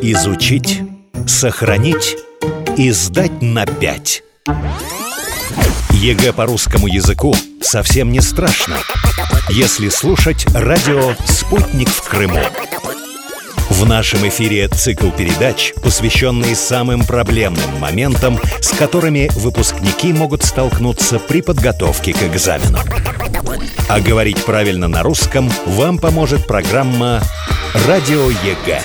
Изучить, сохранить и сдать на 5. ЕГЭ по русскому языку совсем не страшно, если слушать радио «Спутник в Крыму». В нашем эфире цикл передач, посвященный самым проблемным моментам, с которыми выпускники могут столкнуться при подготовке к экзамену. А говорить правильно на русском вам поможет программа «Радио ЕГЭ».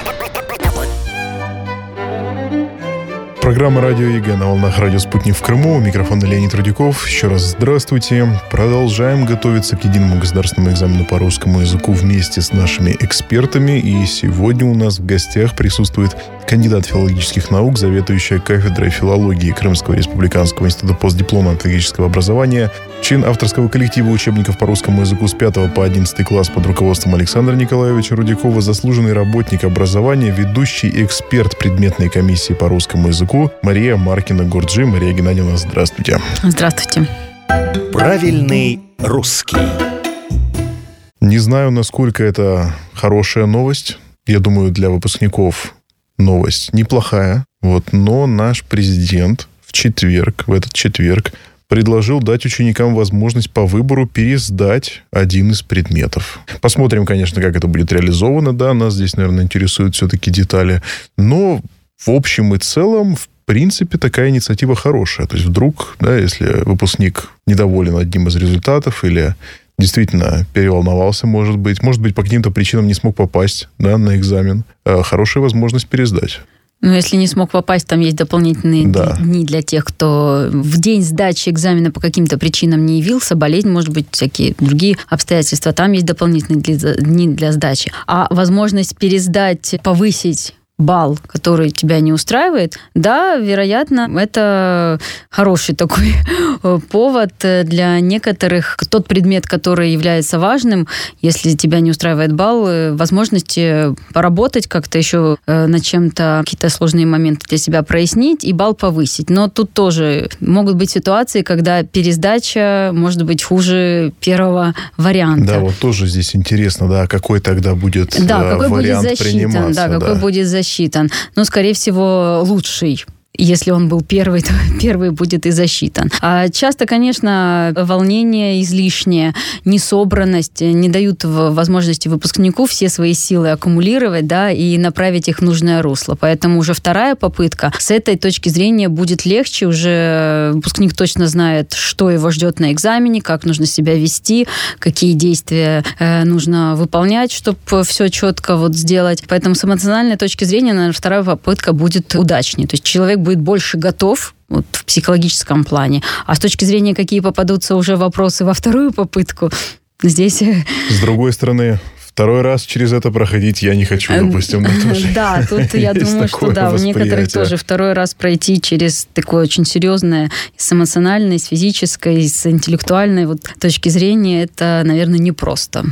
Программа «Радио ЕГЭ» на волнах радио «Спутник в Крыму». Микрофон Леонид Рудяков. Еще раз здравствуйте. Продолжаем готовиться к единому государственному экзамену по русскому языку вместе с нашими экспертами. И сегодня у нас в гостях присутствует кандидат филологических наук, заведующая кафедрой филологии Крымского республиканского института постдипломного филологического образования, член авторского коллектива учебников по русскому языку с 5 по 11 класс под руководством Александра Николаевича Рудякова, заслуженный работник образования, ведущий эксперт предметной комиссии по русскому языку Мария Маркина-Гурджи. Мария Геннадьевна, здравствуйте. Здравствуйте. Правильный русский. Не знаю, насколько это хорошая новость. Я думаю, для выпускников новость неплохая. Но наш президент в этот четверг, предложил дать ученикам возможность по выбору пересдать один из предметов. Посмотрим, конечно, как это будет реализовано. Да, нас здесь, наверное, интересуют все-таки детали. Но в общем и целом, в принципе, такая инициатива хорошая. То есть вдруг, да, если выпускник недоволен одним из результатов или действительно переволновался, может быть, по каким-то причинам не смог попасть, да, на экзамен, хорошая возможность пересдать. Но если не смог попасть, там есть дополнительные дни для тех, кто в день сдачи экзамена по каким-то причинам не явился, болезнь, может быть, всякие другие обстоятельства. Там есть дополнительные дни для сдачи. А возможность пересдать, повысить балл, который тебя не устраивает, да, вероятно, это хороший такой повод для некоторых. Тот предмет, который является важным, если тебя не устраивает балл, возможности поработать как-то еще над чем-то, какие-то сложные моменты для себя прояснить и балл повысить. Но тут тоже могут быть ситуации, когда пересдача может быть хуже первого варианта. Да, вот тоже здесь интересно, да, какой тогда будет вариант приниматься. Да, какой будет засчитан. Но, скорее всего, лучший. Если он был первый, то первый будет и засчитан. А часто, конечно, волнение излишнее, несобранность не дают возможности выпускнику все свои силы аккумулировать, да, и направить их в нужное русло. Поэтому уже вторая попытка с этой точки зрения будет легче. Уже выпускник точно знает, что его ждет на экзамене, как нужно себя вести, какие действия нужно выполнять, чтобы все четко сделать. Поэтому с эмоциональной точки зрения, наверное, вторая попытка будет удачнее. То есть человек будет больше готов в психологическом плане. А с точки зрения, какие попадутся уже вопросы во вторую попытку, здесь... С другой стороны, второй раз через это проходить я не хочу, допустим. Да, тут я думаю, что да, у некоторых тоже второй раз пройти через такое очень серьезное с эмоциональной, с физической, с интеллектуальной точки зрения, это, наверное, непросто.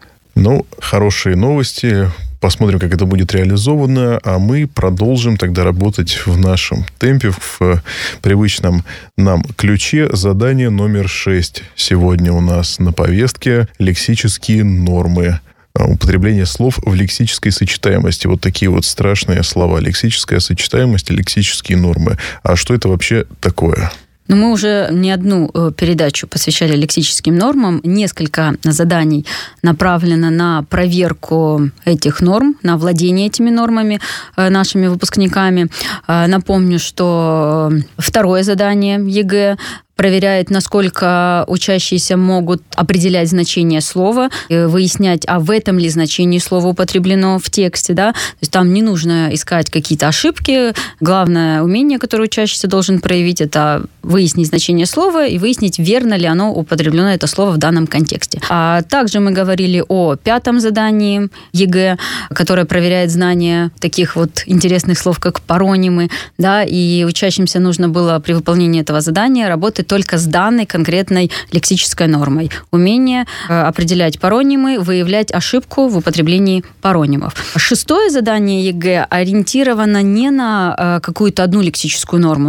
Хорошие новости. Посмотрим, как это будет реализовано, а мы продолжим тогда работать в нашем темпе, в привычном нам ключе. Задание номер 6 сегодня у нас на повестке – лексические нормы. Употребление слов в лексической сочетаемости. Вот такие страшные слова. Лексическая сочетаемость и лексические нормы. А что это вообще такое? Мы уже не одну передачу посвящали лексическим нормам. Несколько заданий направлено на проверку этих норм, на владение этими нормами нашими выпускниками. Напомню, что второе задание ЕГЭ проверяет, насколько учащиеся могут определять значение слова, выяснять, а в этом ли значении слово употреблено в тексте, да. То есть там не нужно искать какие-то ошибки. Главное умение, которое учащийся должен проявить, это выяснить значение слова и выяснить, верно ли оно употреблено, это слово, в данном контексте. А также мы говорили о пятом задании ЕГЭ, которое проверяет знание таких интересных слов, как паронимы, да, и учащимся нужно было при выполнении этого задания работать только с данной конкретной лексической нормой. Умение определять паронимы, выявлять ошибку в употреблении паронимов. Шестое задание ЕГЭ ориентировано не на какую-то одну лексическую норму.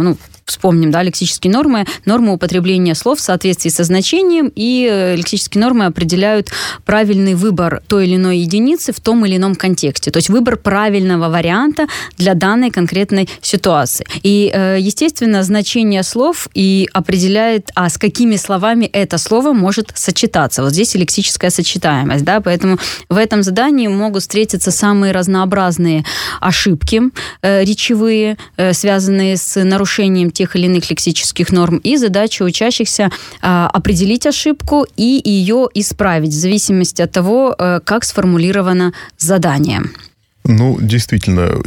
вспомним, да, лексические нормы употребления слов в соответствии со значением, и лексические нормы определяют правильный выбор той или иной единицы в том или ином контексте. То есть выбор правильного варианта для данной конкретной ситуации. И, естественно, значение слов и определяет, с какими словами это слово может сочетаться. Вот здесь и лексическая сочетаемость, да, поэтому в этом задании могут встретиться самые разнообразные ошибки речевые, связанные с нарушением тех или иных лексических норм, и задача учащихся определить ошибку и ее исправить в зависимости от того, как сформулировано задание. Действительно,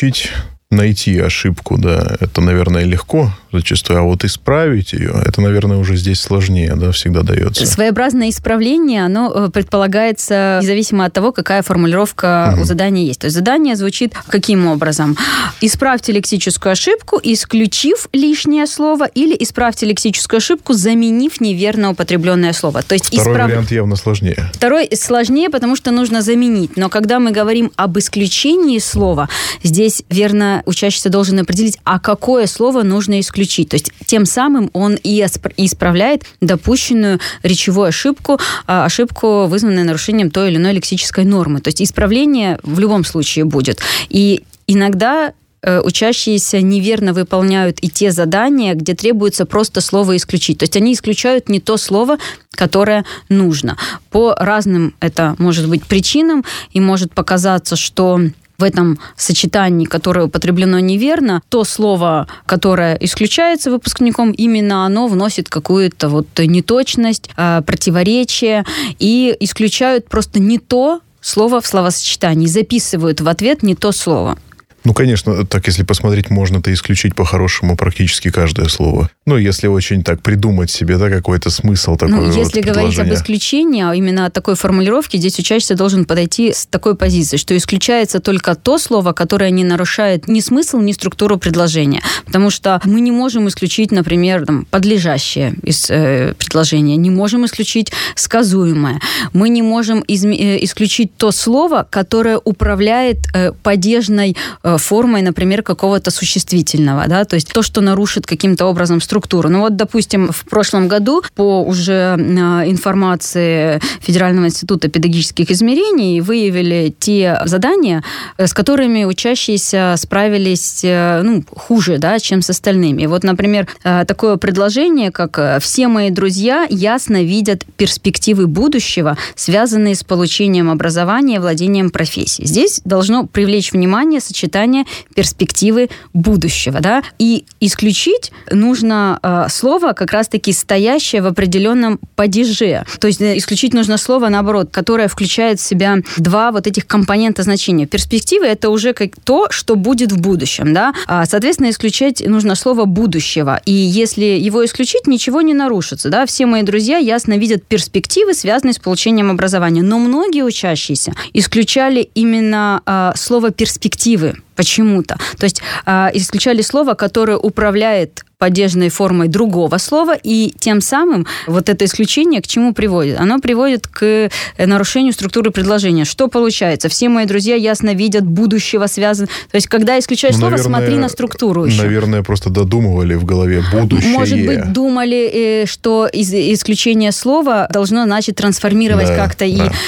найти ошибку, да, это, наверное, легко зачастую, а вот исправить ее, это, наверное, уже здесь сложнее, да, всегда дается. Своеобразное исправление, оно предполагается независимо от того, какая формулировка у задания есть. То есть задание звучит каким образом? Исправьте лексическую ошибку, исключив лишнее слово, или исправьте лексическую ошибку, заменив неверно употребленное слово. То есть Второй вариант явно сложнее. Второй сложнее, потому что нужно заменить. Но когда мы говорим об исключении слова, здесь верно учащийся должен определить, какое слово нужно исключить. То есть тем самым он и исправляет допущенную речевую ошибку, вызванную нарушением той или иной лексической нормы. То есть исправление в любом случае будет. И иногда учащиеся неверно выполняют и те задания, где требуется просто слово исключить. То есть они исключают не то слово, которое нужно. По разным это может быть причинам, и может показаться, что в этом сочетании, которое употреблено неверно, то слово, которое исключается выпускником, именно оно вносит какую-то неточность, противоречие, и исключают просто не то слово в словосочетании, записывают в ответ не то слово. Конечно, так если посмотреть, можно-то исключить по-хорошему практически каждое слово. Если очень так придумать себе, да, какой-то смысл такой. Если говорить об исключении, а именно о такой формулировке, здесь учащийся должен подойти с такой позиции, что исключается только то слово, которое не нарушает ни смысл, ни структуру предложения. Потому что мы не можем исключить, например, подлежащее из предложения, не можем исключить сказуемое. Мы не можем исключить то слово, которое управляет падежной формой, например, какого-то существительного, да, то есть то, что нарушит каким-то образом структуру. Допустим, в прошлом году по уже информации Федерального института педагогических измерений выявили те задания, с которыми учащиеся справились хуже, да, чем с остальными. Например, такое предложение, как «Все мои друзья ясно видят перспективы будущего, связанные с получением образования и владением профессией». Здесь должно привлечь внимание сочетание перспективы будущего, да, и исключить нужно слово, как раз-таки стоящее в определенном падеже. То есть исключить нужно слово, наоборот, которое включает в себя два этих компонента значения. Перспективы — это уже как то, что будет в будущем, да. Соответственно, исключать нужно слово будущего. И если его исключить, ничего не нарушится, да. Все мои друзья ясно видят перспективы, связанные с получением образования. Но многие учащиеся исключали именно слово перспективы почему-то. То есть исключали слово, которое управляет падежной формой другого слова, и тем самым это исключение к чему приводит? Оно приводит к нарушению структуры предложения. Что получается? Все мои друзья ясно видят будущего связано. То есть, когда исключаешь слово, смотри на структуру еще. Наверное, просто додумывали в голове будущее. Может быть, думали, что исключение слова должно, трансформировать как-то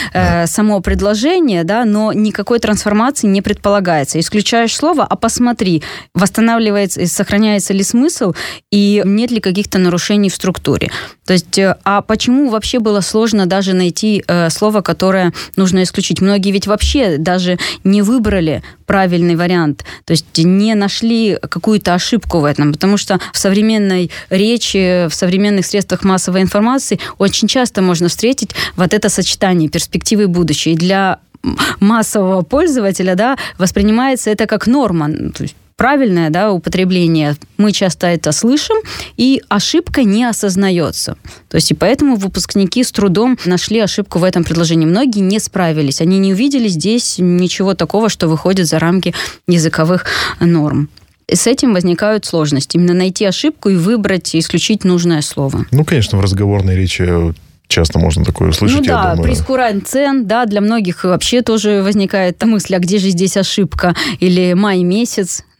само предложение, да, но никакой трансформации не предполагается. Исключаешь слово, посмотри, восстанавливается и сохраняется ли смысл, и нет ли каких-то нарушений в структуре. То есть, почему вообще было сложно даже найти слово, которое нужно исключить? Многие ведь вообще даже не выбрали правильный вариант, то есть не нашли какую-то ошибку в этом, потому что в современной речи, в современных средствах массовой информации очень часто можно встретить это сочетание перспективы и будущего. И для массового пользователя, да, воспринимается это как норма, то есть правильное, да, употребление. Мы часто это слышим, и ошибка не осознается. То есть и поэтому выпускники с трудом нашли ошибку в этом предложении. Многие не справились, они не увидели здесь ничего такого, что выходит за рамки языковых норм. И с этим возникают сложности. Именно найти ошибку и выбрать, исключить нужное слово. Конечно, в разговорной речи часто можно такое услышать, я думаю. Прейскурант цен, да, для многих вообще тоже возникает мысль, а где же здесь ошибка? Или май месяц,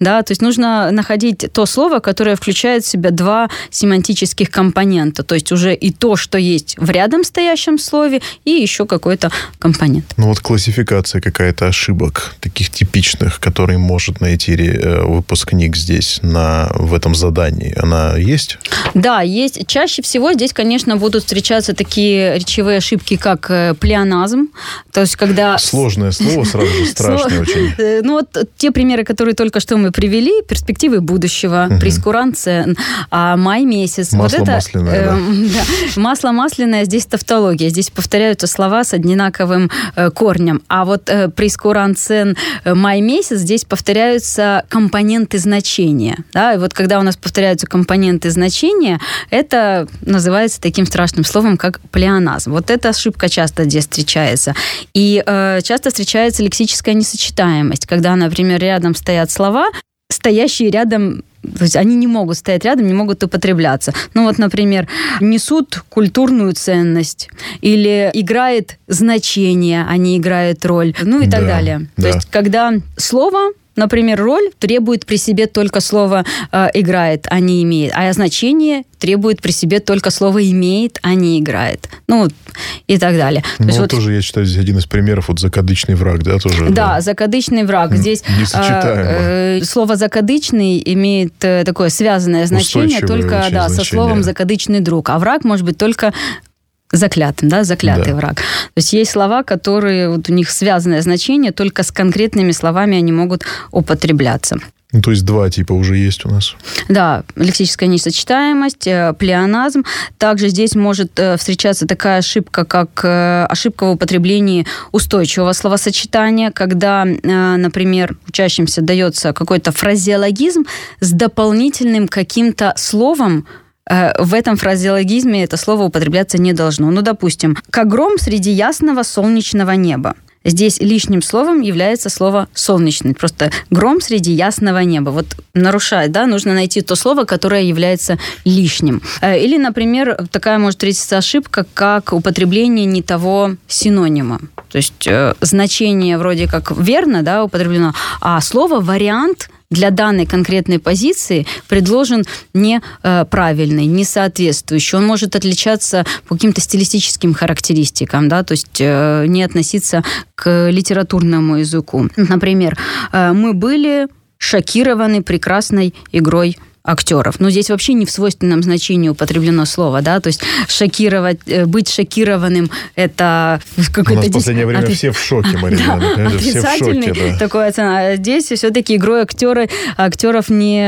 да, то есть нужно находить то слово, которое включает в себя два семантических компонента, то есть уже и то, что есть в рядом стоящем слове, и еще какой-то компонент. Ну вот классификация какая-то ошибок, таких типичных, которые может найти выпускник здесь в этом задании, она есть? Да, есть. Чаще всего здесь, конечно, будут встречаться такие речевые ошибки, как плеоназм, то есть когда... Сложное слово, сразу же страшное очень. Ну вот те примеры, которые только что мы привели, перспективы будущего, прейскурант цен, май месяц. Масло вот это, масляное, да. Масло масляное, здесь тавтология, здесь повторяются слова с одинаковым корнем. А вот прейскурант цен, май месяц, здесь повторяются компоненты значения. Да? И вот когда у нас повторяются компоненты значения, это называется таким страшным словом, как плеоназм. Вот эта ошибка часто здесь встречается. И часто встречается лексическая несочетаемость, когда, например, рядом стоят слова, стоящие рядом, то есть они не могут стоять рядом, не могут употребляться. Ну вот, например, несут культурную ценность или играет значение, а не играет роль, ну и так далее. Да. То есть когда слово, например, роль требует при себе только слово «играет», а не «имеет», а значение требует при себе только слово «имеет», а не «играет». Ну, и так далее. Ну, вот тоже, я считаю, здесь один из примеров, вот «закадычный враг», да, тоже? Да, «закадычный враг». Здесь слово «закадычный» имеет такое связанное значение только со словом «закадычный друг», а враг может быть только заклятым, да, заклятый враг. То есть есть слова, которые вот у них связанное значение, только с конкретными словами они могут употребляться. Ну, то есть два типа уже есть у нас. Да, лексическая несочетаемость, плеоназм. Также здесь может встречаться такая ошибка, как ошибка в употреблении устойчивого словосочетания, когда, например, учащимся дается какой-то фразеологизм с дополнительным каким-то словом. В этом фразеологизме это слово употребляться не должно. Ну, допустим, «как гром среди ясного солнечного неба». Здесь лишним словом является слово «солнечный». Просто гром среди ясного неба. Вот нарушает, да, нужно найти то слово, которое является лишним. Или, например, такая может встретиться ошибка, как употребление не того синонима. То есть значение вроде как верно, да, употреблено, а слово «вариант» для данной конкретной позиции предложен неправильный, несоответствующий. Он может отличаться по каким-то стилистическим характеристикам, да, то есть не относиться к литературному языку. Например, мы были шокированы прекрасной игрой актеров. Но здесь вообще не в свойственном значении употреблено слово, да, то есть шокировать, быть шокированным, это какой-то... У нас в последнее время все в шоке, Марина, все в шоке, да. Такой оценка. Здесь все-таки игрой актеров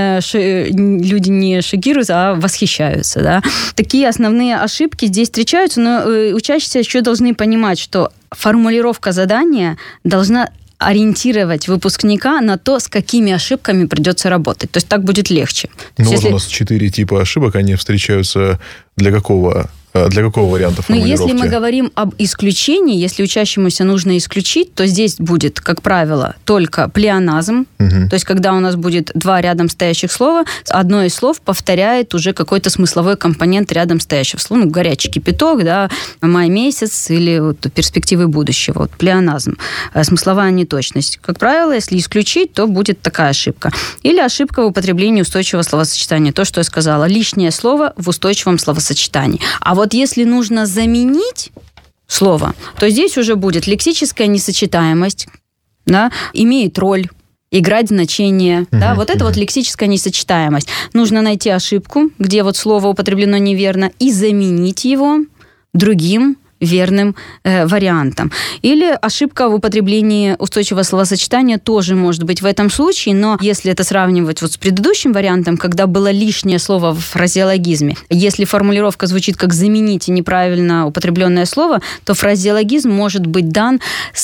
люди не шокируются, а восхищаются, да. Такие основные ошибки здесь встречаются, но учащиеся еще должны понимать, что формулировка задания должна ориентировать выпускника на то, с какими ошибками придется работать. То есть так будет легче. Ну вот у нас 4 типа ошибок, они встречаются для какого варианта формулировки? Если мы говорим об исключении, если учащемуся нужно исключить, то здесь будет, как правило, только плеоназм. То есть когда у нас будет два рядом стоящих слова, одно из слов повторяет уже какой-то смысловой компонент рядом стоящего слова. Ну, горячий кипяток, да, май месяц или вот перспективы будущего. Вот плеоназм. Смысловая неточность. Как правило, если исключить, то будет такая ошибка. Или ошибка в употреблении устойчивого словосочетания. То, что я сказала. Лишнее слово в устойчивом словосочетании. А вот если нужно заменить слово, то здесь уже будет лексическая несочетаемость, да, имеет роль, играть значение. Да, вот это вот лексическая несочетаемость. Нужно найти ошибку, где вот слово употреблено неверно, и заменить его другим верным вариантом. Или ошибка в употреблении устойчивого словосочетания тоже может быть в этом случае, но если это сравнивать вот с предыдущим вариантом, когда было лишнее слово в фразеологизме, если формулировка звучит как «замените неправильно употребленное слово», то фразеологизм может быть дан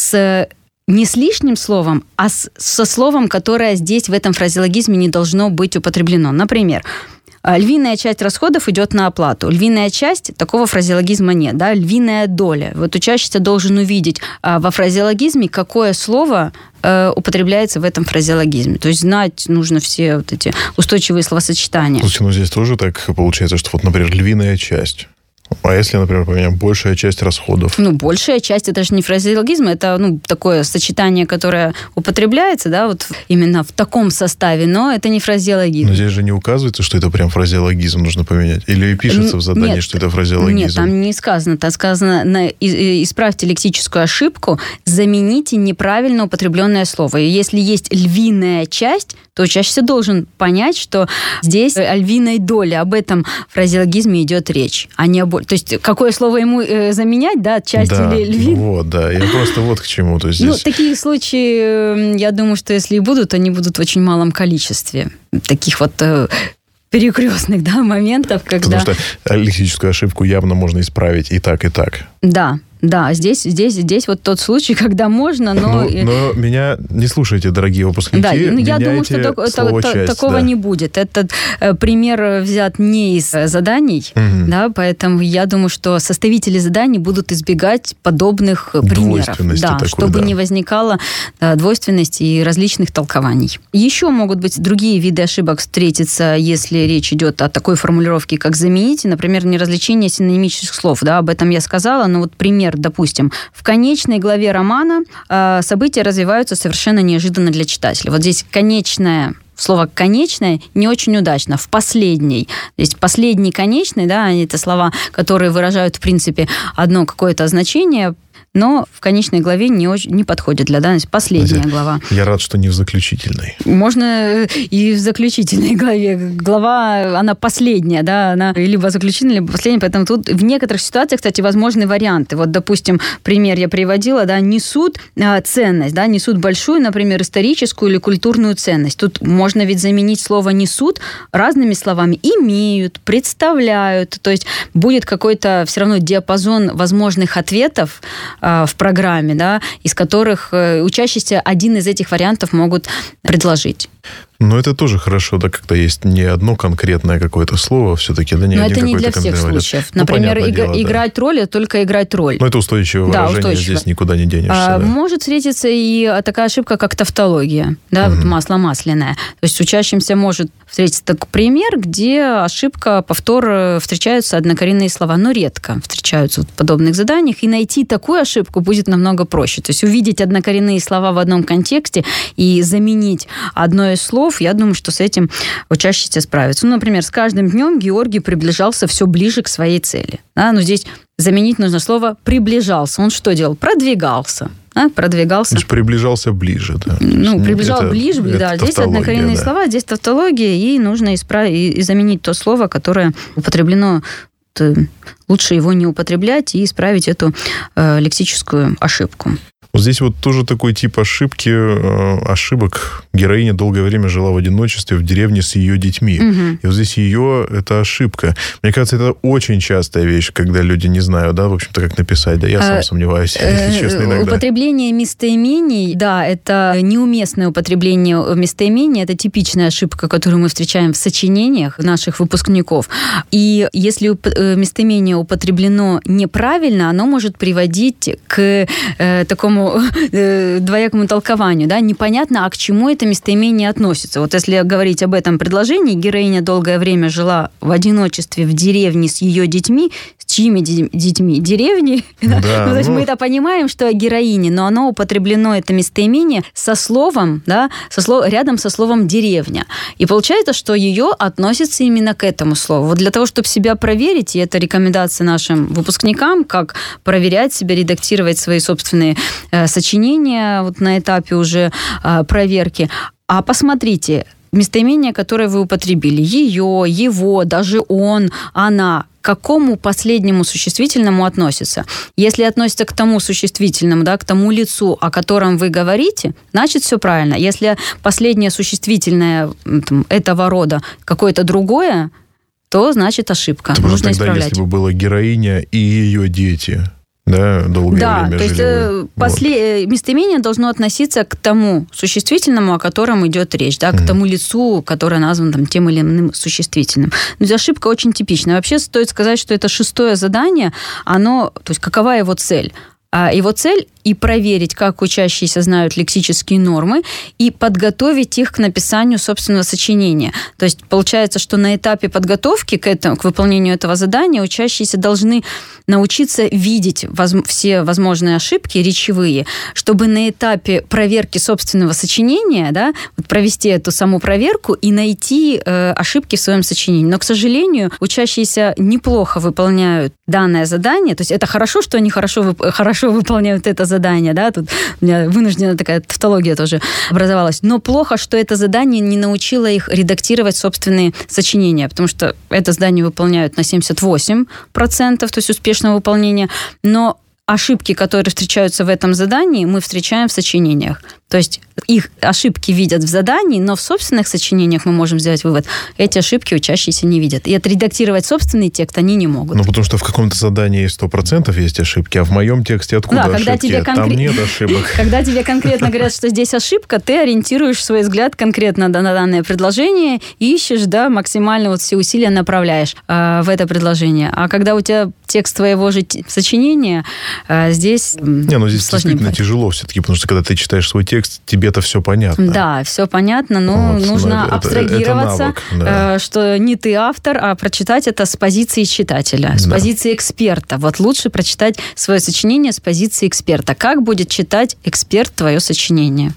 не с лишним словом, а со словом, которое здесь в этом фразеологизме не должно быть употреблено. Например, львиная часть расходов идет на оплату. Львиная часть, такого фразеологизма нет, да, львиная доля. Вот учащийся должен увидеть во фразеологизме, какое слово употребляется в этом фразеологизме. То есть знать нужно все вот эти устойчивые словосочетания. Слушайте, ну здесь тоже так получается, что вот, например, львиная часть. А если, например, поменяем большая часть расходов? Большая часть, это же не фразеологизм, это такое сочетание, которое употребляется, да, вот именно в таком составе, но это не фразеологизм. Но здесь же не указывается, что это прям фразеологизм нужно поменять? Или пишется в задании, что это фразеологизм? Нет, там не сказано. Там сказано, исправьте лексическую ошибку, замените неправильно употребленное слово. И если есть львиная часть, то учащийся должен понять, что здесь о львиной доле, об этом фразеологизме идет речь, а не об... То есть, какое слово ему заменять, да, часть или львиная? Да. Я просто вот к чему. То есть здесь... такие случаи, я думаю, что если и будут, они будут в очень малом количестве. Таких вот перекрестных, да, моментов, когда... Потому что лексическую ошибку явно можно исправить и так, и так. Да, здесь вот тот случай, когда можно, но... Но меня не слушайте, дорогие выпускники. Да, я думаю, что такого не будет. Этот пример взят не из заданий, да, поэтому я думаю, что составители заданий будут избегать подобных примеров. Да, чтобы не возникало двойственности и различных толкований. Еще могут быть другие виды ошибок встретиться, если речь идет о такой формулировке, как «замените», например, неразличение синонимических слов. Да, об этом я сказала, но вот пример. Допустим, в конечной главе романа события развиваются совершенно неожиданно для читателя. Вот здесь слово «конечное» не очень удачно. В последней. Здесь последний конечный, да, это слова, которые выражают, в принципе, одно какое-то значение, но в конечной главе не подходит для данности. Последняя глава. Я рад, что не в заключительной. Можно и в заключительной главе. Глава, она последняя, да, она либо заключительная, либо последняя, поэтому тут в некоторых ситуациях, кстати, возможны варианты. Вот, допустим, пример я приводила, да, несут ценность, да, несут большую, например, историческую или культурную ценность. Тут можно ведь заменить слово «несут» разными словами. Имеют, представляют, то есть будет какой-то все равно диапазон возможных ответов в программе, да, из которых учащиеся один из этих вариантов могут предложить. Но это тоже хорошо, да, когда есть не одно конкретное какое-то слово, все-таки, да, не но один это не для какой-то всех случаев. Например, играть роль, это только играть роль. Но это устойчивое выражение, здесь никуда не денешься. Может встретиться и такая ошибка, как тавтология, да, вот масло масляное. То есть учащимся может встретиться такой пример, где ошибка, повтор, встречаются однокоренные слова, но редко встречаются в подобных заданиях, и найти такую ошибку будет намного проще. То есть увидеть однокоренные слова в одном контексте и заменить одно из слов, я думаю, что с этим учащиеся справятся. Например, с каждым днем Георгий приближался все ближе к своей цели. Да? Но здесь заменить нужно слово «приближался». Он что делал? Продвигался. Продвигался. То есть приближался ближе, да. Приближал ближе, да. Здесь однокоренные слова, здесь тавтология, и нужно исправить и заменить то слово, которое употреблено. Лучше его не употреблять и исправить эту лексическую ошибку. Вот здесь вот тоже такой тип ошибок. Героиня долгое время жила в одиночестве в деревне с ее детьми. Угу. И вот здесь это ошибка. Мне кажется, это очень частая вещь, когда люди не знают, да, в общем-то, как написать. Да, я сам сомневаюсь, если честно, иногда. Употребление местоимений, да, это неуместное употребление местоимений, это типичная ошибка, которую мы встречаем в сочинениях наших выпускников. И если местоимение употреблено неправильно, оно может приводить к такому двоякому толкованию, да, непонятно, а к чему это местоимение относится. Вот если говорить об этом предложении, героиня долгое время жила в одиночестве в деревне с ее детьми. С чьими детьми? Деревни? Да, то есть мы это понимаем, что о героине, но оно употреблено, это местоимение, со словом, да, рядом со словом «деревня». И получается, что ее относится именно к этому слову. Вот для того, чтобы себя проверить, и это рекомендация нашим выпускникам, как проверять себя, редактировать свои собственные сочинения вот на этапе уже проверки. А посмотрите, местоимение, которое вы употребили, ее, его, даже он, она, к какому последнему существительному относится? Если относится к тому существительному, да, к тому лицу, о котором вы говорите, значит, все правильно. Если последнее существительное этого рода какое-то другое, то значит ошибка. Нужно исправлять. Если бы была героиня и ее дети... Да, долгое время то есть местоимение должно относиться к тому существительному, о котором идет речь, да, к тому лицу, которое названо тем или иным существительным. Но ошибка очень типичная. Вообще стоит сказать, что это 6-е задание, то есть какова его цель? Его цель и проверить, как учащиеся знают лексические нормы, и подготовить их к написанию собственного сочинения. То есть получается, что на этапе подготовки к выполнению этого задания учащиеся должны научиться видеть все возможные ошибки речевые, чтобы на этапе проверки собственного сочинения, да, провести эту саму проверку и найти ошибки в своем сочинении. Но, к сожалению, учащиеся неплохо выполняют данное задание. То есть это хорошо, что они хорошо выполняют это задание. Да? Тут у меня вынуждена такая тавтология тоже образовалась. Но плохо, что это задание не научило их редактировать собственные сочинения, потому что это задание выполняют на 78%, то есть успешного выполнения. Но ошибки, которые встречаются в этом задании, мы встречаем в сочинениях. То есть их ошибки видят в задании, но в собственных сочинениях мы можем сделать вывод, эти ошибки учащиеся не видят. И отредактировать собственный текст они не могут. Ну, потому что в каком-то задании 100% есть ошибки, а в моем тексте откуда ошибки? Там нет ошибок. Когда тебе конкретно говорят, что здесь ошибка, ты ориентируешь свой взгляд конкретно на данное предложение и ищешь, да, максимально все усилия направляешь в это предложение. А когда у тебя текст твоего же сочинения, здесь здесь действительно тяжело все-таки, потому что когда ты читаешь свой текст, тебе-то все понятно. Да, все понятно, но нужно абстрагироваться, это навык, да. Что не ты автор, а прочитать это с позиции читателя, с позиции эксперта. Вот лучше прочитать свое сочинение с позиции эксперта. Как будет читать эксперт твое сочинение?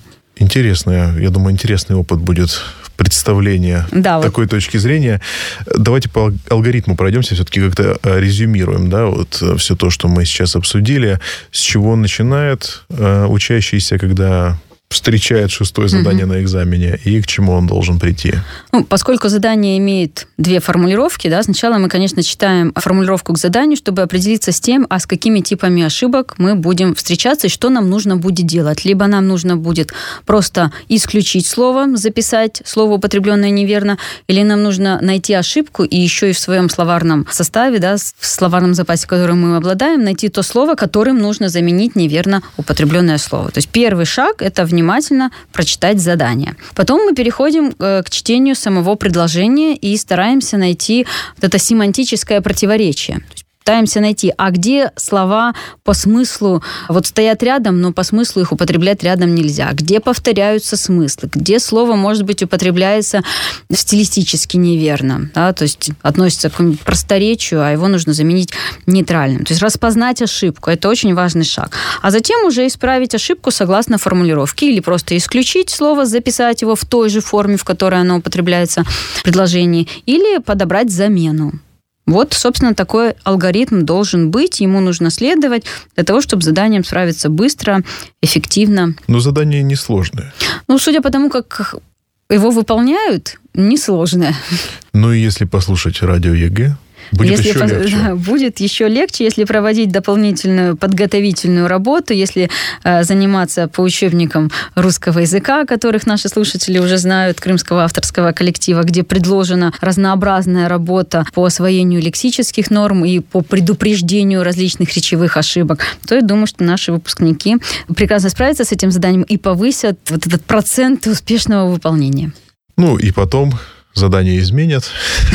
Я думаю, интересный опыт будет представления такой точки зрения. Давайте по алгоритму пройдемся, все-таки как-то резюмируем, да, вот все то, что мы сейчас обсудили. С чего он начинает учащийся, когда встречает 6-е задание на экзамене, и к чему он должен прийти? Поскольку задание имеет 2 формулировки, да, сначала мы, конечно, читаем формулировку к заданию, чтобы определиться с тем, с какими типами ошибок мы будем встречаться и что нам нужно будет делать. Либо нам нужно будет просто исключить слово, записать слово, употребленное неверно, или нам нужно найти ошибку и еще и в своем словарном составе, да, в словарном запасе, которым мы обладаем, найти то слово, которым нужно заменить неверно употребленное слово. То есть первый шаг – это внимательно прочитать задание. Потом мы переходим к чтению самого предложения и стараемся найти вот это семантическое противоречие. Пытаемся найти, а где слова по смыслу вот стоят рядом, но по смыслу их употреблять рядом нельзя. Где повторяются смыслы, где слово, может быть, употребляется стилистически неверно, да, то есть относится к какому-нибудь просторечию, а его нужно заменить нейтральным. То есть распознать ошибку – это очень важный шаг. А затем уже исправить ошибку согласно формулировке или просто исключить слово, записать его в той же форме, в которой оно употребляется в предложении, или подобрать замену. Вот, собственно, такой алгоритм должен быть, ему нужно следовать для того, чтобы с заданием справиться быстро, эффективно. Но задание несложное. Судя по тому, как его выполняют, несложное. И если послушать радио ЕГЭ, будет еще легче. Да, будет еще легче, если проводить дополнительную подготовительную работу, если заниматься по учебникам русского языка, которых наши слушатели уже знают, крымского авторского коллектива, где предложена разнообразная работа по освоению лексических норм и по предупреждению различных речевых ошибок, то я думаю, что наши выпускники прекрасно справятся с этим заданием и повысят вот этот процент успешного выполнения. И потом задание изменят.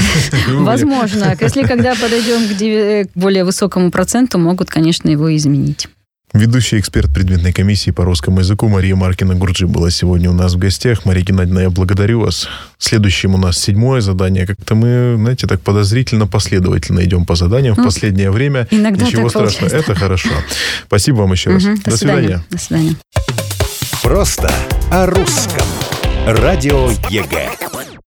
Возможно. Если когда подойдем к более высокому проценту, могут, конечно, его изменить. Ведущий эксперт предметной комиссии по русскому языку Мария Маркина-Гурджи была сегодня у нас в гостях. Мария Геннадьевна, я благодарю вас. Следующим у нас 7-е задание. Как-то мы, знаете, так подозрительно последовательно идем по заданиям в последнее время. Иногда ничего страшного. Это хорошо. Спасибо вам еще раз. До свидания. До свидания. Просто о русском. Радио ЕГЭ.